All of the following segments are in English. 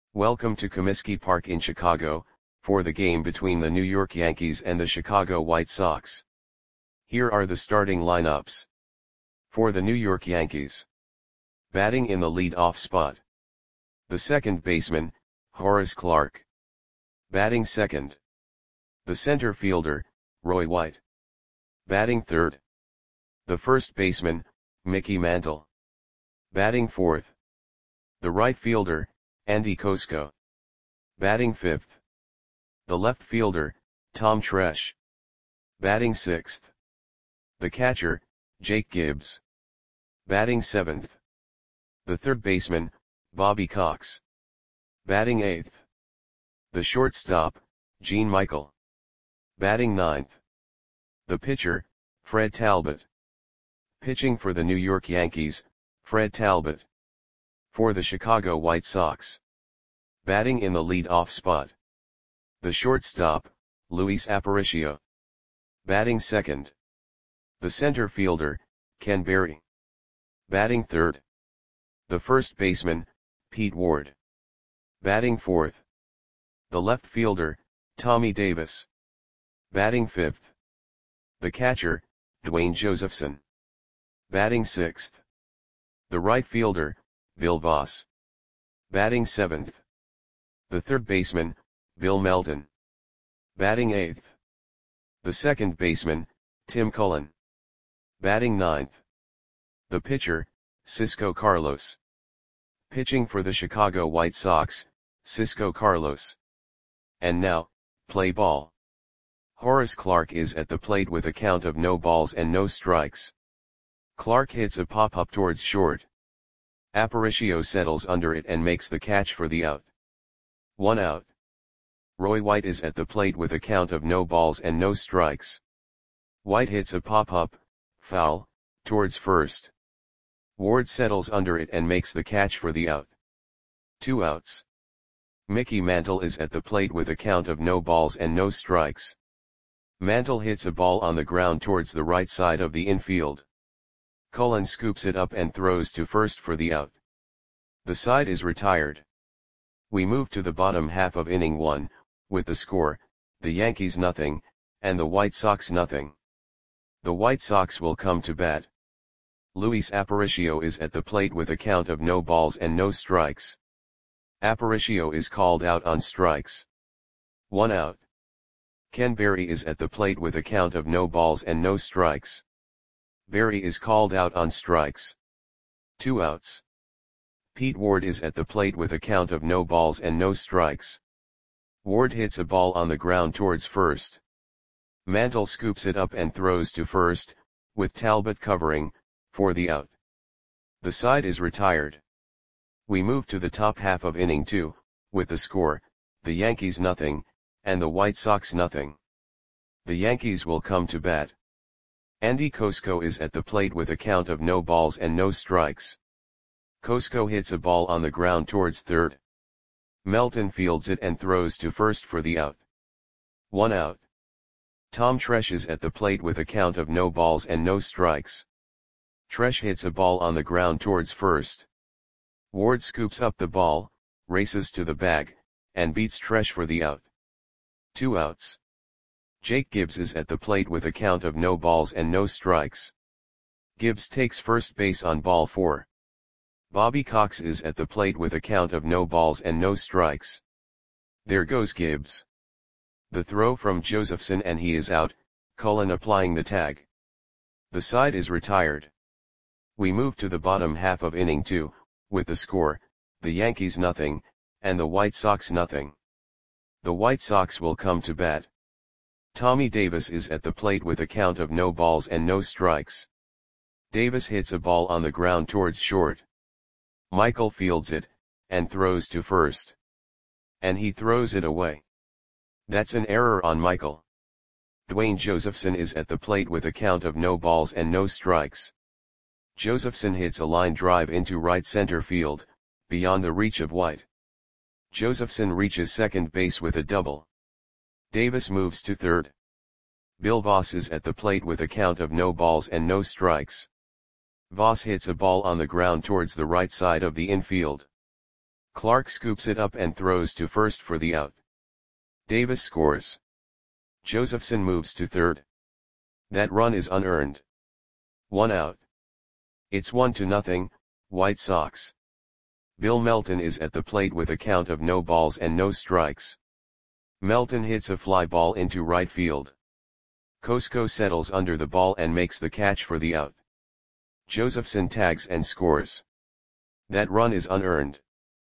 Welcome to Comiskey Park in Chicago, for the game between the New York Yankees and the Chicago White Sox. Here are the starting lineups. For the New York Yankees. Batting in the lead-off spot. The second baseman, Horace Clarke. Batting second. The center fielder, Roy White. Batting third. The first baseman, Mickey Mantle. Batting fourth. The right fielder, Andy Kosko. Batting fifth. The left fielder, Tom Tresh. Batting sixth. The catcher, Jake Gibbs. Batting seventh. The third baseman, Bobby Cox. Batting eighth. The shortstop, Gene Michael. Batting ninth. The pitcher, Fred Talbot. Pitching for the New York Yankees, Fred Talbot. For the Chicago White Sox. Batting in the lead-off spot. The shortstop, Luis Aparicio. Batting second. The center fielder, Ken Berry. Batting third. The first baseman, Pete Ward. Batting fourth. The left fielder, Tommy Davis. Batting fifth. The catcher, Dwayne Josephson. Batting sixth. The right fielder, Bill Voss. Batting seventh. The third baseman, Bill Melton. Batting eighth. The second baseman, Tim Cullen. Batting ninth. The pitcher, Cisco Carlos. Pitching for the Chicago White Sox, Cisco Carlos. And now, play ball. Horace Clarke is at the plate with a count of no balls and no strikes. Clarke hits a pop-up towards short. Aparicio settles under it and makes the catch for the out. 1 out. Roy White is at the plate with a count of no balls and no strikes. White hits a pop-up, foul, towards first. Ward settles under it and makes the catch for the out. 2 outs. Mickey Mantle is at the plate with a count of no balls and no strikes. Mantle hits a ball on the ground towards the right side of the infield. Cullen scoops it up and throws to first for the out. The side is retired. We move to the bottom half of inning 1, with the score, the Yankees nothing, and the White Sox nothing. The White Sox will come to bat. Luis Aparicio is at the plate with a count of no balls and no strikes. Aparicio is called out on strikes. 1 out. Ken Berry is at the plate with a count of no balls and no strikes. Berry is called out on strikes. 2 outs. Pete Ward is at the plate with a count of no balls and no strikes. Ward hits a ball on the ground towards first. Mantle scoops it up and throws to first, with Talbot covering, for the out. The side is retired. We move to the top half of inning 2, with the score, the Yankees nothing, and the White Sox nothing. The Yankees will come to bat. Andy Kosko is at the plate with a count of no balls and no strikes. Kosko hits a ball on the ground towards third. Melton fields it and throws to first for the out. 1 out. Tom Tresh is at the plate with a count of no balls and no strikes. Tresh hits a ball on the ground towards first. Ward scoops up the ball, races to the bag, and beats Tresh for the out. 2 outs. Jake Gibbs is at the plate with a count of no balls and no strikes. Gibbs takes first base on ball 4. Bobby Cox is at the plate with a count of no balls and no strikes. There goes Gibbs. The throw from Josephson and he is out, Cullen applying the tag. The side is retired. We move to the bottom half of inning 2, with the score, the Yankees nothing, and the White Sox nothing. The White Sox will come to bat. Tommy Davis is at the plate with a count of no balls and no strikes. Davis hits a ball on the ground towards short. Michael fields it, and throws to first. And he throws it away. That's an error on Michael. Dwayne Josephson is at the plate with a count of no balls and no strikes. Josephson hits a line drive into right center field, beyond the reach of White. Josephson reaches second base with a double. Davis moves to third. Bill Voss is at the plate with a count of no balls and no strikes. Voss hits a ball on the ground towards the right side of the infield. Clark scoops it up and throws to first for the out. Davis scores. Josephson moves to third. That run is unearned. 1 out. It's 1-0, White Sox. Bill Melton is at the plate with a count of no balls and no strikes. Melton hits a fly ball into right field. Cosco settles under the ball and makes the catch for the out. Josephson tags and scores. That run is unearned.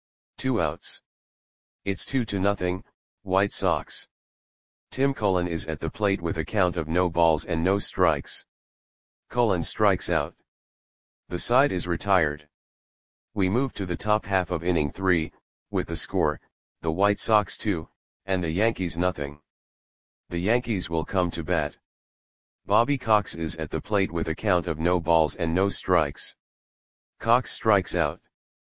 2 outs. It's 2-0, White Sox. Tim Cullen is at the plate with a count of no balls and no strikes. Cullen strikes out. The side is retired. We move to the top half of inning 3, with the score, the White Sox 2, and the Yankees nothing. The Yankees will come to bat. Bobby Cox is at the plate with a count of no balls and no strikes. Cox strikes out.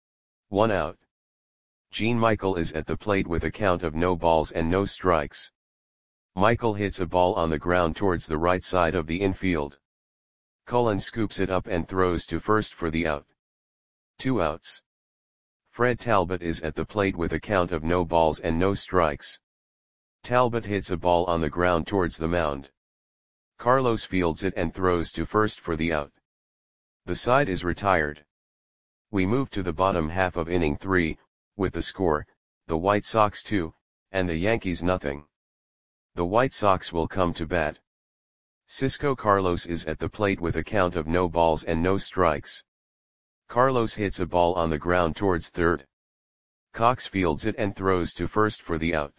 1 out. Gene Michael is at the plate with a count of no balls and no strikes. Michael hits a ball on the ground towards the right side of the infield. Cullen scoops it up and throws to first for the out. 2 outs. Fred Talbot is at the plate with a count of no balls and no strikes. Talbot hits a ball on the ground towards the mound. Carlos fields it and throws to first for the out. The side is retired. We move to the bottom half of inning 3, with the score, the White Sox 2, and the Yankees nothing. The White Sox will come to bat. Cisco Carlos is at the plate with a count of no balls and no strikes. Carlos hits a ball on the ground towards third. Cox fields it and throws to first for the out.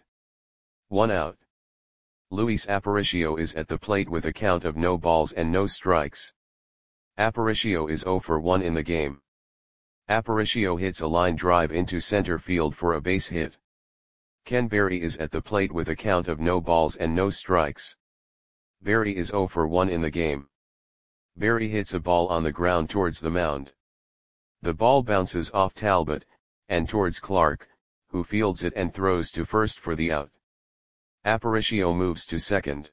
1 out. Luis Aparicio is at the plate with a count of no balls and no strikes. Aparicio is 0 for 1 in the game. Aparicio hits a line drive into center field for a base hit. Ken Berry is at the plate with a count of no balls and no strikes. Berry is 0 for 1 in the game. Berry hits a ball on the ground towards the mound. The ball bounces off Talbot, and towards Clark, who fields it and throws to first for the out. Aparicio moves to second.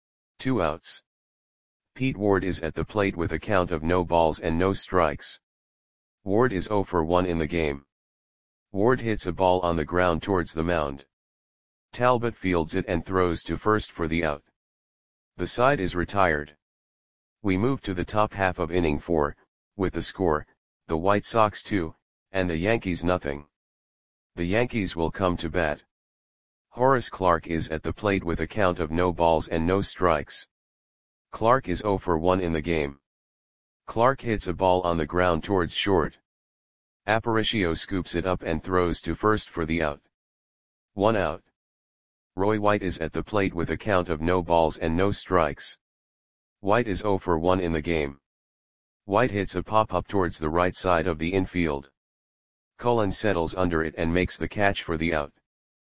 2 outs. Pete Ward is at the plate with a count of no balls and no strikes. Ward is 0 for 1 in the game. Ward hits a ball on the ground towards the mound. Talbot fields it and throws to first for the out. The side is retired. We move to the top half of inning 4, with the score, the White Sox 2, and the Yankees nothing. The Yankees will come to bat. Horace Clarke is at the plate with a count of no balls and no strikes. Clarke is 0 for 1 in the game. Clarke hits a ball on the ground towards short. Aparicio scoops it up and throws to first for the out. 1 out. Roy White is at the plate with a count of no balls and no strikes. White is 0 for 1 in the game. White hits a pop-up towards the right side of the infield. Cullen settles under it and makes the catch for the out.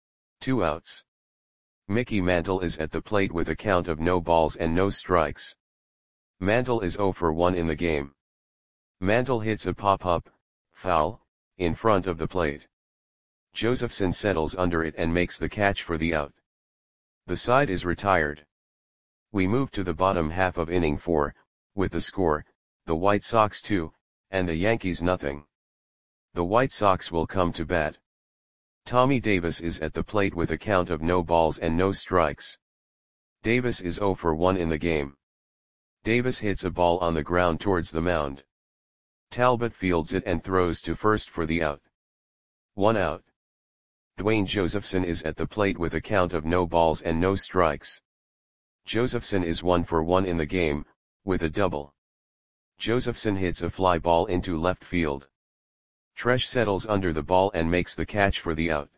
2 outs. Mickey Mantle is at the plate with a count of no balls and no strikes. Mantle is 0 for 1 in the game. Mantle hits a pop-up, foul, in front of the plate. Josephson settles under it and makes the catch for the out. The side is retired. We move to the bottom half of inning 4, with the score, the White Sox 2, and the Yankees nothing. The White Sox will come to bat. Tommy Davis is at the plate with a count of no balls and no strikes. Davis is 0 for 1 in the game. Davis hits a ball on the ground towards the mound. Talbot fields it and throws to first for the out. 1 out. Dwayne Josephson is at the plate with a count of no balls and no strikes. Josephson is 1 for 1 in the game, with a double. Josephson hits a fly ball into left field. Tresh settles under the ball and makes the catch for the out.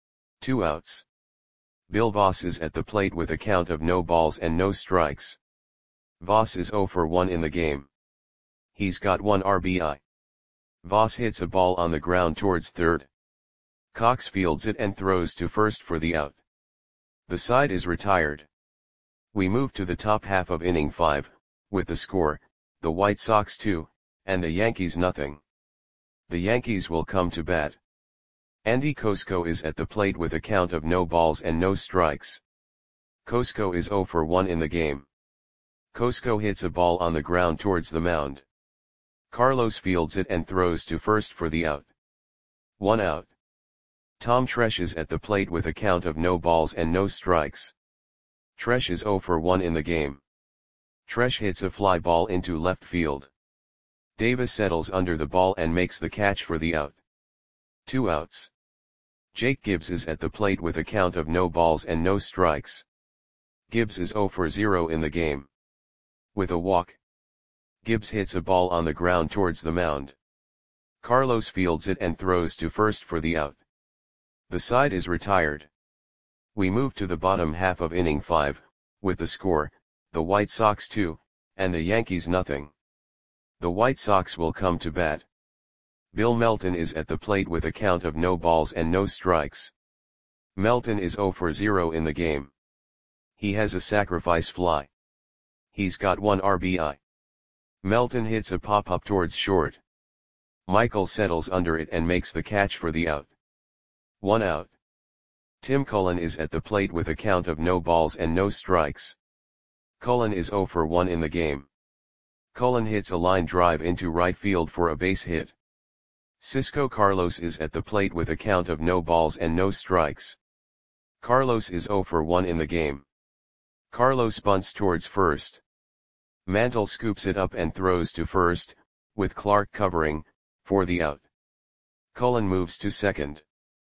2 outs. Bill Voss is at the plate with a count of no balls and no strikes. Voss is 0 for 1 in the game. He's got 1 RBI. Voss hits a ball on the ground towards third. Cox fields it and throws to first for the out. The side is retired. We move to the top half of inning 5, with the score, the White Sox 2, and the Yankees nothing. The Yankees will come to bat. Andy Cosco is at the plate with a count of no balls and no strikes. Cosco is 0 for 1 in the game. Cosco hits a ball on the ground towards the mound. Carlos fields it and throws to first for the out. 1 out. Tom Tresh is at the plate with a count of no balls and no strikes. Tresh is 0 for 1 in the game. Tresh hits a fly ball into left field. Davis settles under the ball and makes the catch for the out. 2 outs. Jake Gibbs is at the plate with a count of no balls and no strikes. Gibbs is 0 for 0 in the game. With a walk, Gibbs hits a ball on the ground towards the mound. Carlos fields it and throws to first for the out. The side is retired. We move to the bottom half of inning 5, with the score, the White Sox 2, and the Yankees nothing. The White Sox will come to bat. Bill Melton is at the plate with a count of no balls and no strikes. Melton is 0 for 0 in the game. He has a sacrifice fly. He's got 1 RBI. Melton hits a pop-up towards short. Michael settles under it and makes the catch for the out. 1 out. Tim Cullen is at the plate with a count of no balls and no strikes. Cullen is 0 for 1 in the game. Cullen hits a line drive into right field for a base hit. Cisco Carlos is at the plate with a count of no balls and no strikes. Carlos is 0 for 1 in the game. Carlos bunts towards first. Mantle scoops it up and throws to first, with Clark covering, for the out. Cullen moves to second.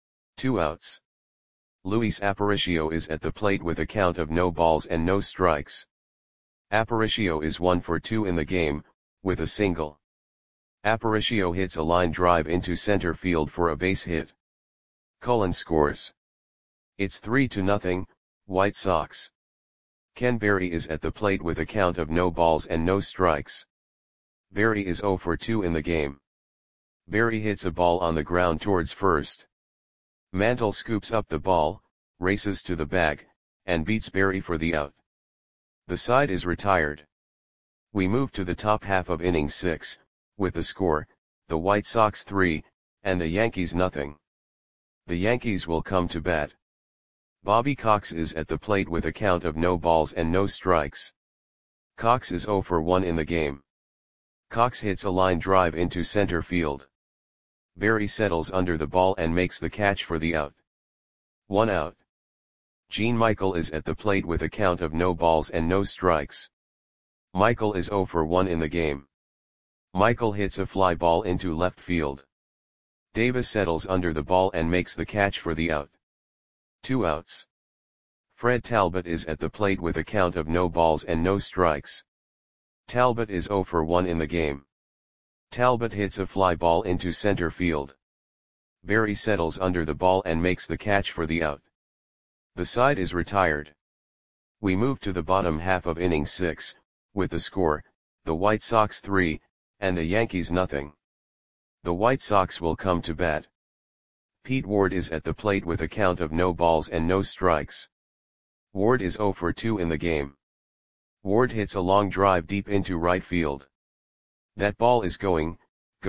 2 outs. Luis Aparicio is at the plate with a count of no balls and no strikes. Aparicio is 1 for 2 in the game, with a single. Aparicio hits a line drive into center field for a base hit. Cullen scores. It's 3-0, White Sox. Ken Berry is at the plate with a count of no balls and no strikes. Berry is 0 for 2 in the game. Berry hits a ball on the ground towards first. Mantle scoops up the ball, races to the bag, and beats Berry for the out. The side is retired. We move to the top half of inning 6, with the score, the White Sox 3, and the Yankees nothing. The Yankees will come to bat. Bobby Cox is at the plate with a count of no balls and no strikes. Cox is 0 for 1 in the game. Cox hits a line drive into center field. Berry settles under the ball and makes the catch for the out. 1 out. Gene Michael is at the plate with a count of no balls and no strikes. Michael is 0 for 1 in the game. Michael hits a fly ball into left field. Davis settles under the ball and makes the catch for the out. 2 outs. Fred Talbot is at the plate with a count of no balls and no strikes. Talbot is 0 for 1 in the game. Talbot hits a fly ball into center field. Berry settles under the ball and makes the catch for the out. The side is retired. We move to the bottom half of inning 6, with the score, the White Sox 3, and the Yankees nothing. The White Sox will come to bat. Pete Ward is at the plate with a count of no balls and no strikes. Ward is 0 for 2 in the game. Ward hits a long drive deep into right field. That ball is gone.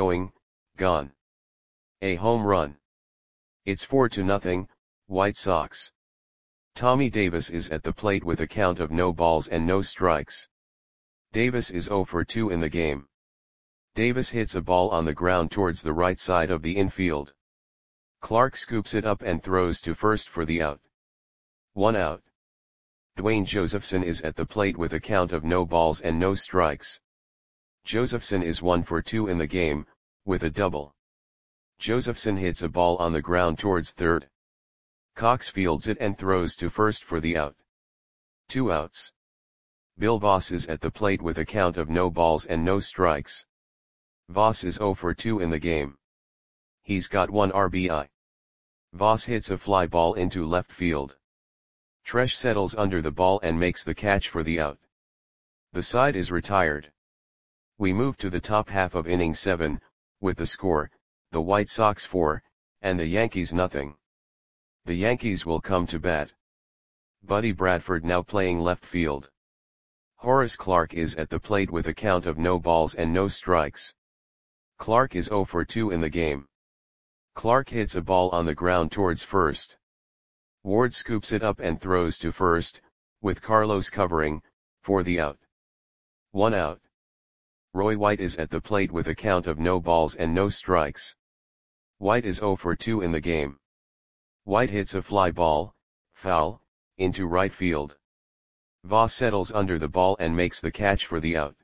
A home run. It's 4-0, White Sox. Tommy Davis is at the plate with a count of no balls and no strikes. Davis is 0 for 2 in the game. Davis hits a ball on the ground towards the right side of the infield. Clark scoops it up and throws to first for the out. 1 out. Dwayne Josephson is at the plate with a count of no balls and no strikes. Josephson is 1 for 2 in the game, with a double. Josephson hits a ball on the ground towards third. Cox fields it and throws to first for the out. 2 outs. Bill Voss is at the plate with a count of no balls and no strikes. Voss is 0 for 2 in the game. He's got 1 RBI. Voss hits a fly ball into left field. Tresh settles under the ball and makes the catch for the out. The side is retired. We move to the top half of inning 7, with the score, the White Sox 4, and the Yankees nothing. The Yankees will come to bat. Buddy Bradford now playing left field. Horace Clarke is at the plate with a count of no balls and no strikes. Clarke is 0 for 2 in the game. Clarke hits a ball on the ground towards first. Ward scoops it up and throws to first, with Carlos covering, for the out. 1 out. Roy White is at the plate with a count of no balls and no strikes. White is 0 for 2 in the game. White hits a fly ball, foul, into right field. Voss settles under the ball and makes the catch for the out.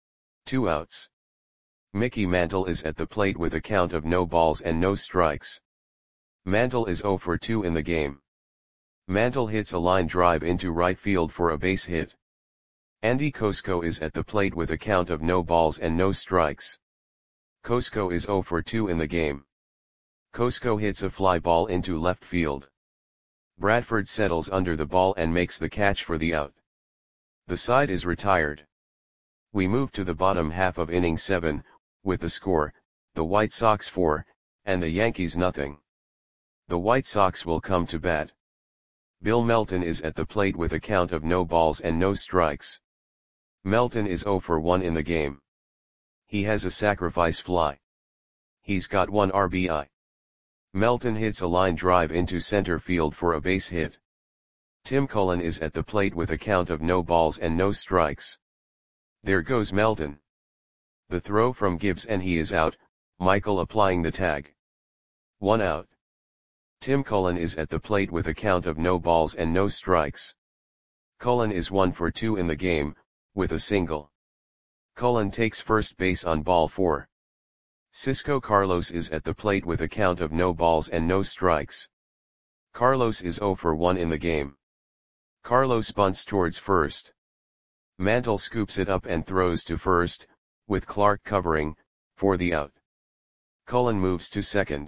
2 outs. Mickey Mantle is at the plate with a count of no balls and no strikes. Mantle is 0 for 2 in the game. Mantle hits a line drive into right field for a base hit. Andy Kosko is at the plate with a count of no balls and no strikes. Kosko is 0 for 2 in the game. Kosko hits a fly ball into left field. Bradford settles under the ball and makes the catch for the out. The side is retired. We move to the bottom half of inning 7, with the score, the White Sox 4, and the Yankees nothing. The White Sox will come to bat. Bill Melton is at the plate with a count of no balls and no strikes. Melton is 0 for 1 in the game. He has a sacrifice fly. He's got 1 RBI. Melton hits a line drive into center field for a base hit. Tim Cullen is at the plate with a count of no balls and no strikes. There goes Melton. The throw from Gibbs and he is out, Michael applying the tag. 1 out. Tim Cullen is at the plate with a count of no balls and no strikes. Cullen is 1 for 2 in the game, with a single. Cullen takes first base on ball 4. Cisco Carlos is at the plate with a count of no balls and no strikes. Carlos is 0 for 1 in the game. Carlos bunts towards first. Mantle scoops it up and throws to first, with Clark covering, for the out. Cullen moves to second.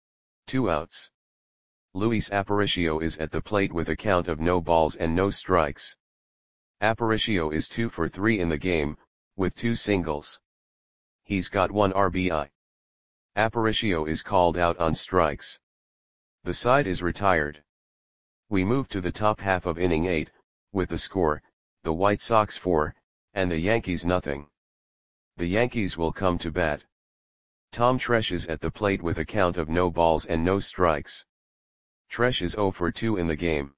2 outs. Luis Aparicio is at the plate with a count of no balls and no strikes. Aparicio is 2 for 3 in the game, with 2 singles. He's got 1 RBI. Aparicio is called out on strikes. The side is retired. We move to the top half of inning 8, with the score, the White Sox 4, and the Yankees nothing. The Yankees will come to bat. Tom Tresh is at the plate with a count of no balls and no strikes. Tresh is 0 for 2 in the game.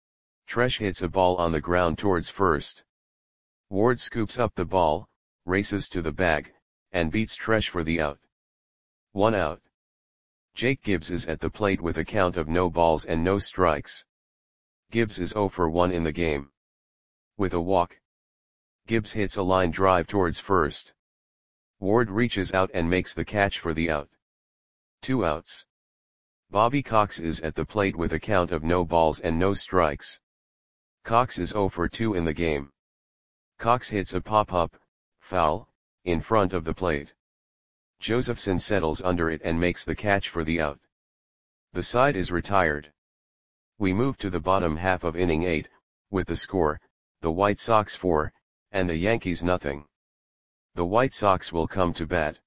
Tresh hits a ball on the ground towards first. Ward scoops up the ball, races to the bag, and beats Tresh for the out. 1 out. Jake Gibbs is at the plate with a count of no balls and no strikes. Gibbs is 0 for 1 in the game. With a walk. Gibbs hits a line drive towards first. Ward reaches out and makes the catch for the out. 2 outs. Bobby Cox is at the plate with a count of no balls and no strikes. Cox is 0 for 2 in the game. Cox hits a pop-up, foul, in front of the plate. Josephson settles under it and makes the catch for the out. The side is retired. We move to the bottom half of inning 8, with the score, the White Sox 4, and the Yankees nothing. The White Sox will come to bat.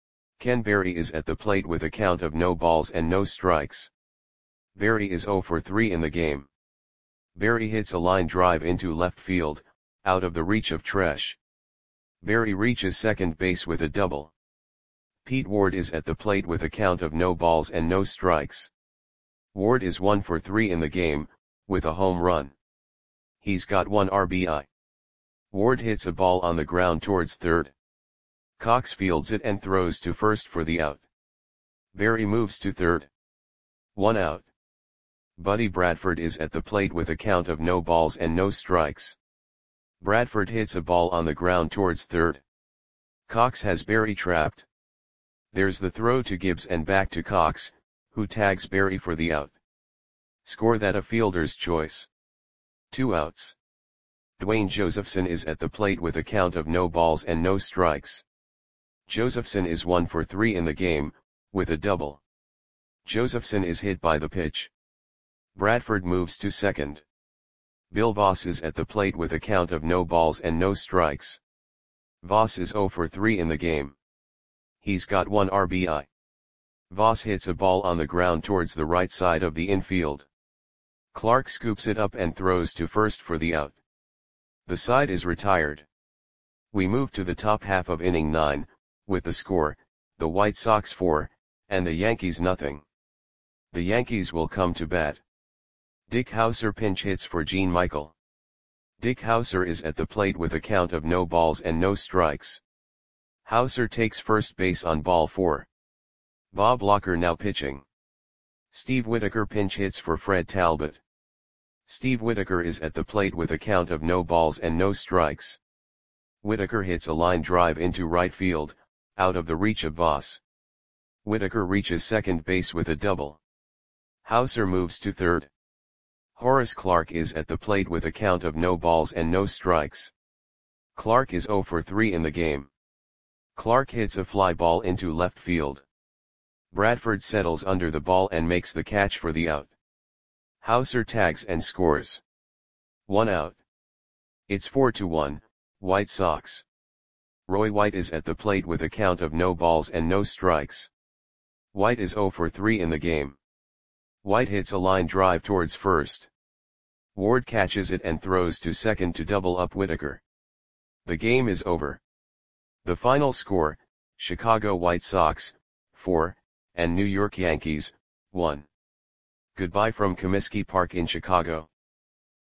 Ken Berry is at the plate with a count of no balls and no strikes. Berry is 0 for 3 in the game. Berry hits a line drive into left field, out of the reach of Tresh. Berry reaches second base with a double. Pete Ward is at the plate with a count of no balls and no strikes. Ward is 1 for 3 in the game, with a home run. He's got 1 RBI. Ward hits a ball on the ground towards third. Cox fields it and throws to first for the out. Berry moves to third. 1 out. Buddy Bradford is at the plate with a count of no balls and no strikes. Bradford hits a ball on the ground towards third. Cox has Berry trapped. There's the throw to Gibbs and back to Cox, who tags Berry for the out. Score that a fielder's choice. 2 outs. Dwayne Josephson is at the plate with a count of no balls and no strikes. Josephson is 1 for 3 in the game, with a double. Josephson is hit by the pitch. Bradford moves to second. Bill Voss is at the plate with a count of no balls and no strikes. Voss is 0 for 3 in the game. He's got 1 RBI. Voss hits a ball on the ground towards the right side of the infield. Clark scoops it up and throws to first for the out. The side is retired. We move to the top half of inning 9, with the score, the White Sox 4, and the Yankees nothing. The Yankees will come to bat. Dick Hauser pinch hits for Gene Michael. Dick Hauser is at the plate with a count of no balls and no strikes. Hauser takes first base on ball 4. Bob Locker now pitching. Steve Whitaker pinch hits for Fred Talbot. Steve Whitaker is at the plate with a count of no balls and no strikes. Whitaker hits a line drive into right field, out of the reach of Voss. Whitaker reaches second base with a double. Hauser moves to third. Horace Clarke is at the plate with a count of no balls and no strikes. Clarke is 0 for 3 in the game. Clarke hits a fly ball into left field. Bradford settles under the ball and makes the catch for the out. Hauser tags and scores. 1 out. It's 4-1, White Sox. Roy White is at the plate with a count of no balls and no strikes. White is 0 for 3 in the game. White hits a line drive towards first. Ward catches it and throws to second to double up Whitaker. The game is over. The final score, Chicago White Sox, 4, and New York Yankees, 1. Goodbye from Comiskey Park in Chicago.